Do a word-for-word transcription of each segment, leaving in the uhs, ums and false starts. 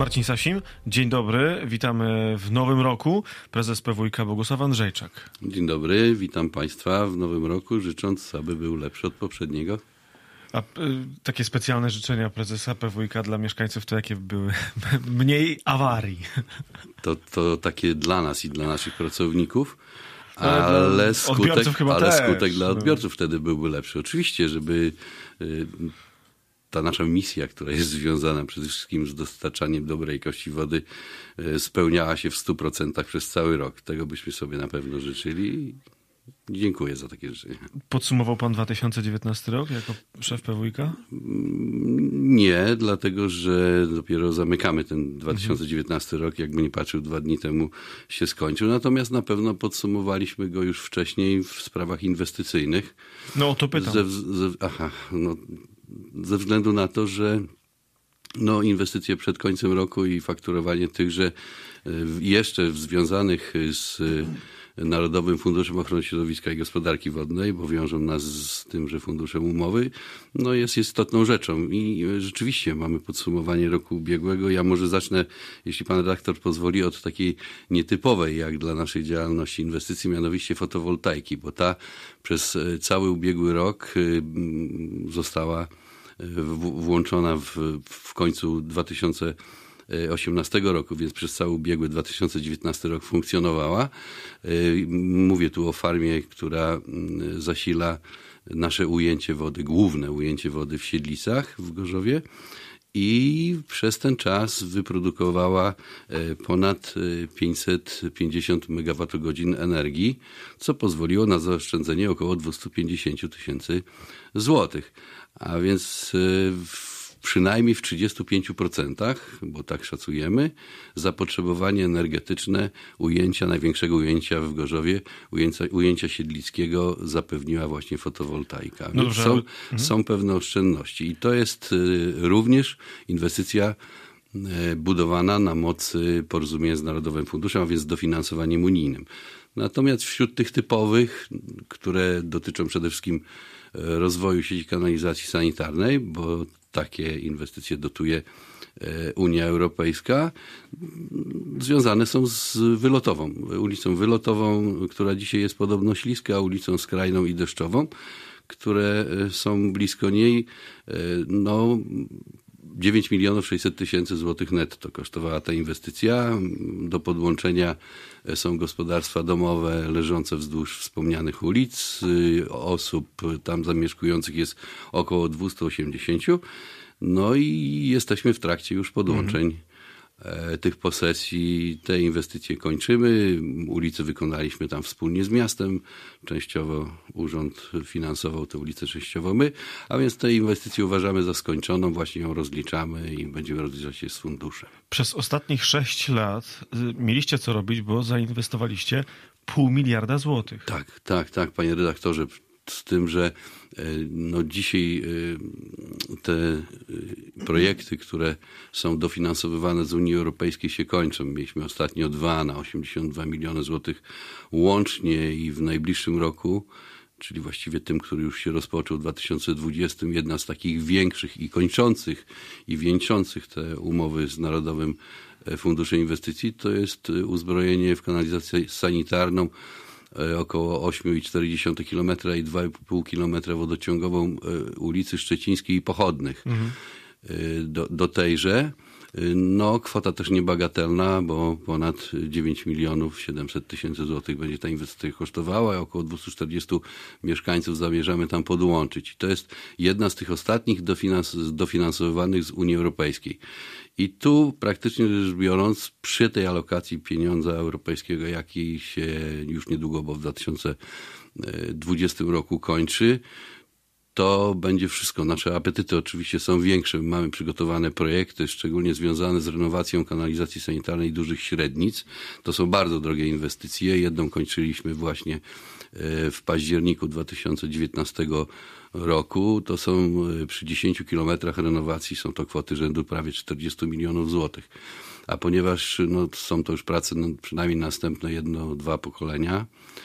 Marcin Sasim, dzień dobry, witamy w nowym roku. Prezes P W I K Bogusław Andrzejczak. Dzień dobry, witam Państwa w nowym roku, życząc, aby był lepszy od poprzedniego. A y, takie specjalne życzenia prezesa P W I K dla mieszkańców to jakie były? Mniej awarii. To, to takie dla nas i dla naszych pracowników, ale, ale, skutek, chyba ale też. skutek dla odbiorców wtedy byłby lepszy. Oczywiście, żeby y, ta nasza misja, która jest związana przede wszystkim z dostarczaniem dobrej jakości wody, y, spełniała się w stu procentach przez cały rok. Tego byśmy sobie na pewno życzyli. Dziękuję za takie życzenia. Podsumował pan dwa tysiące dziewiętnasty rok jako szef P W I K? Nie, dlatego że dopiero zamykamy ten dwa tysiące dziewiętnasty rok, jakby nie patrzył, dwa dni temu się skończył. Natomiast na pewno podsumowaliśmy go już wcześniej w sprawach inwestycyjnych. No o to pytam. Ze, ze, aha, no, ze względu na to, że no, inwestycje przed końcem roku i fakturowanie tychże jeszcze związanych z Narodowym Funduszem Ochrony Środowiska i Gospodarki Wodnej, bo wiążą nas z tymże funduszem umowy, no jest istotną rzeczą. I rzeczywiście mamy podsumowanie roku ubiegłego. Ja może zacznę, jeśli pan redaktor pozwoli, od takiej nietypowej jak dla naszej działalności inwestycji, mianowicie fotowoltaiki, bo ta przez cały ubiegły rok została włączona w, w końcu dwa tysiące osiemnastego roku, więc przez cały ubiegły dwa tysiące dziewiętnasty rok funkcjonowała. Mówię tu o farmie, która zasila nasze ujęcie wody, główne ujęcie wody w Siedlicach w Gorzowie i przez ten czas wyprodukowała ponad pięćset pięćdziesiąt megawattogodzin energii, co pozwoliło na zaoszczędzenie około dwieście pięćdziesiąt tysięcy złotych. A więc w przynajmniej w trzydziestu pięciu procentach, bo tak szacujemy, zapotrzebowanie energetyczne ujęcia, największego ujęcia w Gorzowie, ujęcia, ujęcia siedlickiego zapewniła właśnie fotowoltaika. No Więc dobrze, są, ale... mhm. są pewne oszczędności i to jest również inwestycja budowana na mocy porozumienia z Narodowym Funduszem, a więc z dofinansowaniem unijnym. Natomiast wśród tych typowych, które dotyczą przede wszystkim rozwoju sieci kanalizacji sanitarnej, bo takie inwestycje dotuje Unia Europejska, związane są z Wylotową. Ulicą Wylotową, która dzisiaj jest podobno śliska, a ulicą Skrajną i Deszczową, które są blisko niej. No, dziewięć milionów sześćset tysięcy złotych netto kosztowała ta inwestycja. Do podłączenia są gospodarstwa domowe leżące wzdłuż wspomnianych ulic. Osób tam zamieszkujących jest około dwieście osiemdziesiąt. No i jesteśmy w trakcie już podłączeń mhm. tych posesji. Te inwestycje kończymy. Ulice wykonaliśmy tam wspólnie z miastem. Częściowo urząd finansował te ulice, częściowo my. A więc te inwestycje uważamy za skończoną. Właśnie ją rozliczamy i będziemy rozliczać się z funduszem. Przez ostatnich sześć lat mieliście co robić, bo zainwestowaliście pół miliarda złotych. Tak, tak, tak, panie redaktorze. Z tym, że no dzisiaj te projekty, które są dofinansowywane z Unii Europejskiej się kończą. Mieliśmy ostatnio dwa na osiemdziesiąt dwa miliony złotych łącznie i w najbliższym roku, czyli właściwie tym, który już się rozpoczął w dwa tysiące dwudziestym, jedna z takich większych i kończących i wieńczących te umowy z Narodowym Funduszem Inwestycji, to jest uzbrojenie w kanalizację sanitarną około osiem i cztery dziesiąte kilometra i dwa i pół kilometra wodociągową ulicy Szczecińskiej i Pochodnych. Mhm. Do, do tejże. No, kwota też niebagatelna, bo ponad dziewięć milionów siedemset tysięcy złotych będzie ta inwestycja kosztowała, a około dwieście czterdziestu mieszkańców zamierzamy tam podłączyć. I to jest jedna z tych ostatnich dofinans- dofinansowywanych z Unii Europejskiej. I tu praktycznie rzecz biorąc, przy tej alokacji pieniądza europejskiego, jaki się już niedługo, bo w dwa tysiące dwudziestym roku kończy, to będzie wszystko. Nasze apetyty oczywiście są większe. Mamy przygotowane projekty, szczególnie związane z renowacją kanalizacji sanitarnej dużych średnic. To są bardzo drogie inwestycje. Jedną kończyliśmy właśnie w październiku dwa tysiące dziewiętnastego roku. To są przy dziesięciu kilometrach renowacji, są to kwoty rzędu prawie czterdziestu milionów złotych. A ponieważ no, są to już prace no, przynajmniej następne jedno, dwa pokolenia,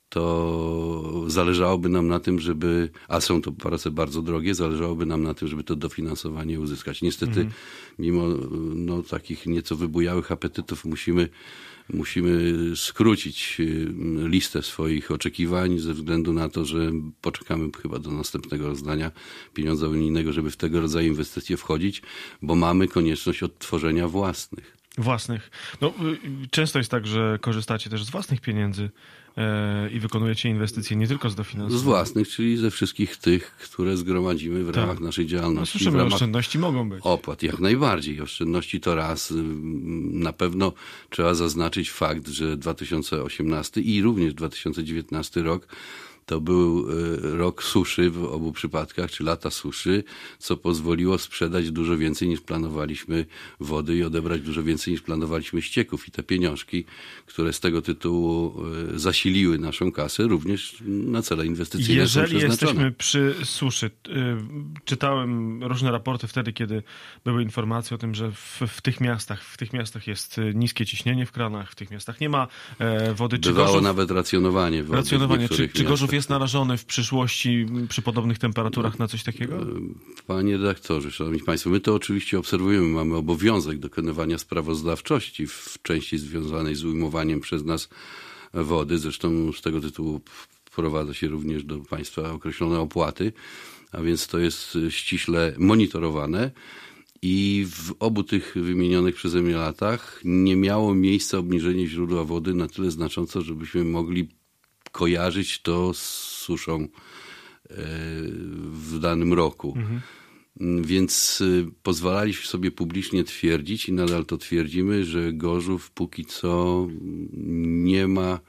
to zależałoby nam na tym, żeby, a są to prace bardzo drogie, zależałoby nam na tym, żeby to dofinansowanie uzyskać. Niestety, mhm. mimo no, takich nieco wybujałych apetytów musimy, musimy skrócić listę swoich oczekiwań ze względu na to, że poczekamy chyba do następnego rozdania pieniądza unijnego, żeby w tego rodzaju inwestycje wchodzić, bo mamy konieczność odtworzenia własnych. Własnych. No, często jest tak, że korzystacie też z własnych pieniędzy e, i wykonujecie inwestycje nie tylko z dofinansowania. Z własnych, czyli ze wszystkich tych, które zgromadzimy w ramach tak. naszej działalności. No, słyszymy, w ramach oszczędności mogą być. Opłat, jak najbardziej. Oszczędności to raz. Na pewno trzeba zaznaczyć fakt, że dwa tysiące osiemnasty i również dwa tysiące dziewiętnasty rok to był rok suszy w obu przypadkach, czy lata suszy, co pozwoliło sprzedać dużo więcej niż planowaliśmy wody i odebrać dużo więcej niż planowaliśmy ścieków. I te pieniążki, które z tego tytułu zasiliły naszą kasę, również na cele inwestycyjne Jeżeli są przeznaczone. Jesteśmy przy suszy, czytałem różne raporty wtedy, kiedy były informacje o tym, że w, w tych miastach, w tych miastach jest niskie ciśnienie w kranach, w tych miastach nie ma wody. Czy Bywało Gorzów, nawet racjonowanie wody. Racjonowanie. Czy, czy Gorzów jest narażony w przyszłości przy podobnych temperaturach na coś takiego? Panie redaktorze, szanowni państwo, my to oczywiście obserwujemy. Mamy obowiązek dokonywania sprawozdawczości w części związanej z ujmowaniem przez nas wody. Zresztą z tego tytułu wprowadza się również do państwa określone opłaty, a więc to jest ściśle monitorowane. I w obu tych wymienionych przeze mnie latach nie miało miejsca obniżenie źródła wody na tyle znacząco, żebyśmy mogli kojarzyć to z suszą w danym roku. Mhm. Więc pozwalaliśmy sobie publicznie twierdzić i nadal to twierdzimy, że Gorzów póki co nie ma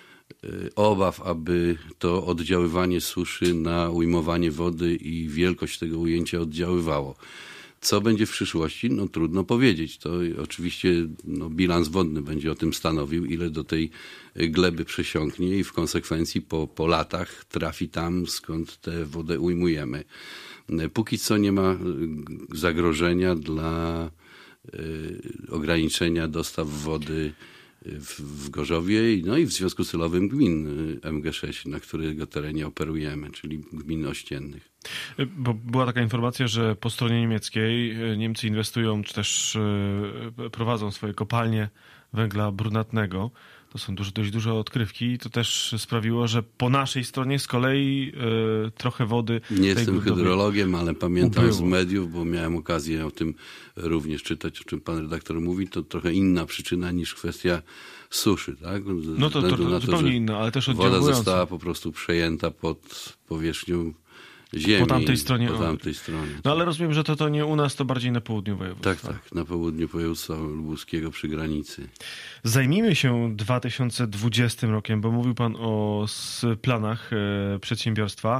obaw, aby to oddziaływanie suszy na ujmowanie wody i wielkość tego ujęcia oddziaływało. Co będzie w przyszłości? No trudno powiedzieć. To oczywiście no, bilans wodny będzie o tym stanowił, ile do tej gleby przesiąknie i w konsekwencji po, po latach trafi tam, skąd tę wodę ujmujemy. Póki co nie ma zagrożenia dla y, ograniczenia dostaw wody w, w Gorzowie, no i w związku celowym gmin M G sześć, na którego terenie operujemy, czyli gmin ościennych. Bo była taka informacja, że po stronie niemieckiej Niemcy inwestują, czy też prowadzą swoje kopalnie węgla brunatnego. To są duże, dość duże odkrywki i to też sprawiło, że po naszej stronie z kolei y, trochę wody... Nie jestem hydrologiem, ale pamiętam ubyło. z mediów, bo miałem okazję o tym również czytać, o czym pan redaktor mówi, to trochę inna przyczyna niż kwestia suszy, tak? Ze no to, to, to zupełnie to, inna, ale też oddziałująca. Woda została po prostu przejęta pod powierzchnią ziemi. Po tamtej stronie. Po tamtej stronie. No ale rozumiem, że to, to nie u nas, to bardziej na południu województwa. Tak, tak, na południu województwa lubuskiego przy granicy. Zajmijmy się dwa tysiące dwudziestym rokiem, bo mówił pan o planach e, przedsiębiorstwa.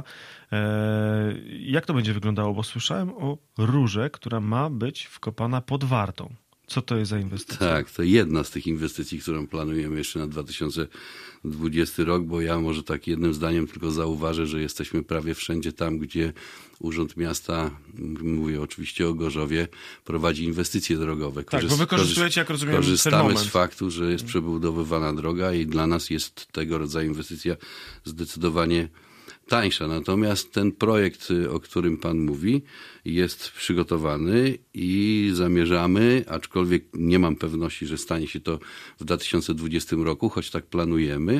E, jak to będzie wyglądało? Bo słyszałem o rurze, która ma być wkopana pod Wartą. Co to jest za inwestycja? Tak, to jedna z tych inwestycji, którą planujemy jeszcze na dwa tysiące dwudziesty rok, bo ja może tak jednym zdaniem tylko zauważę, że jesteśmy prawie wszędzie tam, gdzie Urząd Miasta, mówię oczywiście o Gorzowie, prowadzi inwestycje drogowe. Tak, Korzyst- bo wykorzystujecie, jak rozumiem, korzystamy ten moment. z faktu, że jest przebudowywana droga i dla nas jest tego rodzaju inwestycja zdecydowanie tańsza. Natomiast ten projekt, o którym pan mówi, jest przygotowany i zamierzamy, aczkolwiek nie mam pewności, że stanie się to w dwa tysiące dwudziestym roku, choć tak planujemy,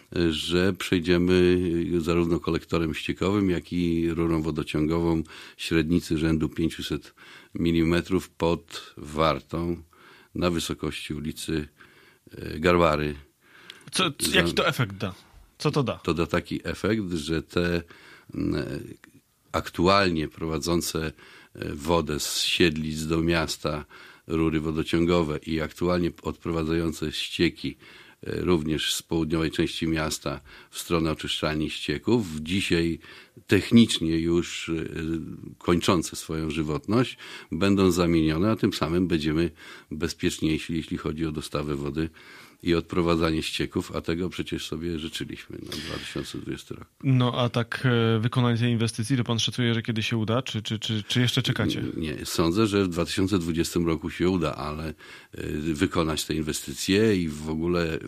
że przejdziemy zarówno kolektorem ściekowym, jak i rurą wodociągową średnicy rzędu pięćset milimetrów pod Wartą na wysokości ulicy Garwary. Co, co, jaki to efekt da? Co to da? To da taki efekt, że te aktualnie prowadzące wodę z siedlic do miasta rury wodociągowe i aktualnie odprowadzające ścieki również z południowej części miasta w stronę oczyszczalni ścieków, dzisiaj technicznie już kończące swoją żywotność, będą zamienione, a tym samym będziemy bezpieczniejsi, jeśli chodzi o dostawę wody i odprowadzanie ścieków, a tego przecież sobie życzyliśmy na dwa tysiące dwudziesty rok. No a tak e, wykonanie tej inwestycji, to pan szacuje, że kiedy się uda, czy, czy, czy, czy jeszcze czekacie? Nie, nie, sądzę, że w dwa tysiące dwudziestym roku się uda, ale e, wykonać te inwestycje i w ogóle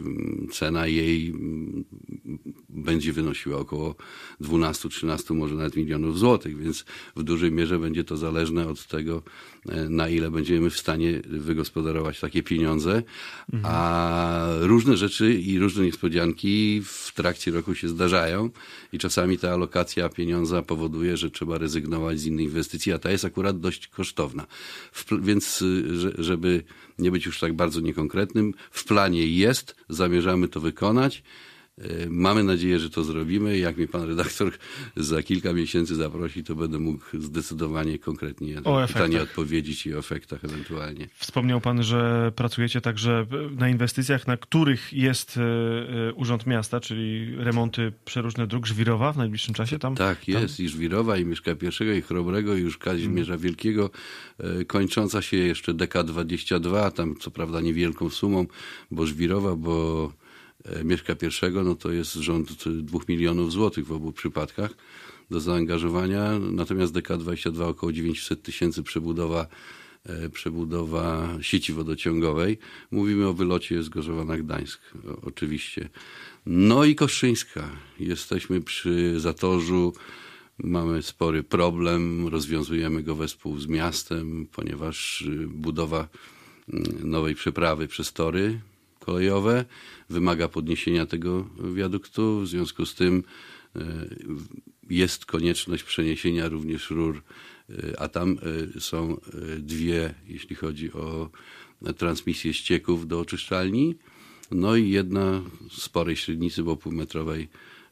cena jej będzie wynosiła około dwanaście trzynaście, może nawet milionów złotych, więc w dużej mierze będzie to zależne od tego, na ile będziemy w stanie wygospodarować takie pieniądze, mhm. a różne rzeczy i różne niespodzianki w trakcie roku się zdarzają i czasami ta alokacja pieniądza powoduje, że trzeba rezygnować z innej inwestycji, a ta jest akurat dość kosztowna. W, więc żeby nie być już tak bardzo niekonkretnym, w planie jest, zamierzamy to wykonać. Mamy nadzieję, że to zrobimy. Jak mnie pan redaktor za kilka miesięcy zaprosi, to będę mógł zdecydowanie konkretnie na to pytanie odpowiedzieć i o efektach ewentualnie. Wspomniał pan, że pracujecie także na inwestycjach, na których jest Urząd Miasta, czyli remonty przeróżnych dróg. Żwirowa w najbliższym czasie tam? Tak, jest. Tam? I Żwirowa, i Mieszka Pierwszego, i Chrobrego, i już Kazimierza hmm. Wielkiego. Kończąca się jeszcze D K dwadzieścia dwa, tam co prawda niewielką sumą, bo Żwirowa, bo Mieszka Pierwszego, no to jest rząd dwóch milionów złotych w obu przypadkach do zaangażowania. Natomiast D K dwadzieścia dwa około dziewięćset tysięcy przebudowa, przebudowa sieci wodociągowej. Mówimy o wylocie z Gorzowa na Gdańsk, oczywiście. No i Kostrzyńska. Jesteśmy przy Zatorzu. Mamy spory problem. Rozwiązujemy go wespół z miastem, ponieważ budowa nowej przeprawy przez tory kolejowe wymaga podniesienia tego wiaduktu. W związku z tym jest konieczność przeniesienia również rur, a tam są dwie, jeśli chodzi o transmisję ścieków do oczyszczalni. No i jedna sporej średnicy, bo półmetrowej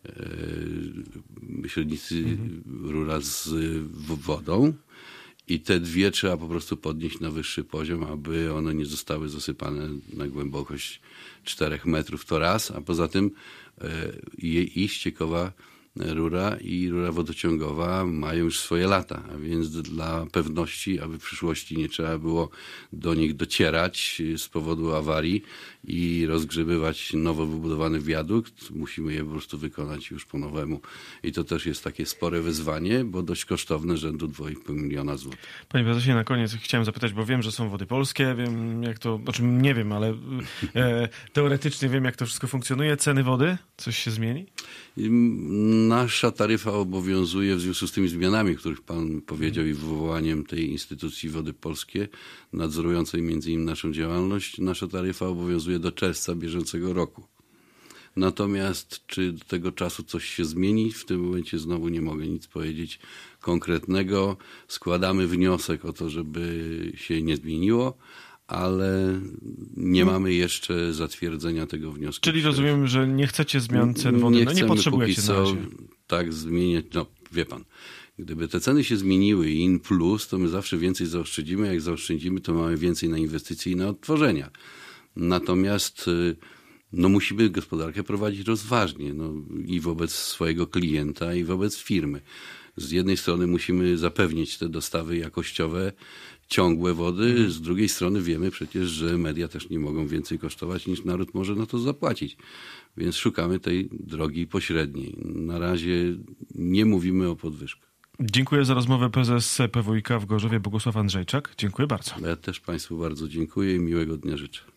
średnicy mhm. rura z wodą. I te dwie trzeba po prostu podnieść na wyższy poziom, aby one nie zostały zasypane na głębokość czterech metrów, to raz, a poza tym i, i ściekowa rura i rura wodociągowa mają już swoje lata, a więc dla pewności, aby w przyszłości nie trzeba było do nich docierać z powodu awarii i rozgrzebywać nowo wybudowany wiadukt, musimy je po prostu wykonać już po nowemu. I to też jest takie spore wyzwanie, bo dość kosztowne, rzędu dwa i pół miliona złotych. Panie prezesie, na koniec chciałem zapytać, bo wiem, że są Wody Polskie, wiem jak to, o czym nie wiem, ale e, teoretycznie wiem, jak to wszystko funkcjonuje. Ceny wody? Coś się zmieni? Nasza taryfa obowiązuje w związku z tymi zmianami, o których pan powiedział i wywołaniem tej instytucji Wody Polskie, nadzorującej między innymi naszą działalność. Nasza taryfa obowiązuje do czerwca bieżącego roku. Natomiast czy do tego czasu coś się zmieni? W tym momencie znowu nie mogę nic powiedzieć konkretnego. Składamy wniosek o to, żeby się nie zmieniło, ale nie no. mamy jeszcze zatwierdzenia tego wniosku. Czyli rozumiem, że nie chcecie zmian cen wody, nie no nie potrzebujecie co, na razie. Tak zmieniać, no wie pan, gdyby te ceny się zmieniły i in plus, to my zawsze więcej zaoszczędzimy, jak zaoszczędzimy, to mamy więcej na inwestycje i na odtworzenia. Natomiast no musimy gospodarkę prowadzić rozważnie, no, i wobec swojego klienta, i wobec firmy. Z jednej strony musimy zapewnić te dostawy jakościowe, ciągłe wody, z drugiej strony wiemy przecież, że media też nie mogą więcej kosztować, niż naród może na to zapłacić. Więc szukamy tej drogi pośredniej. Na razie nie mówimy o podwyżkach. Dziękuję za rozmowę. Prezes P W I K w Gorzowie Bogusław Andrzejczak. Dziękuję bardzo. Ja też państwu bardzo dziękuję i miłego dnia życzę.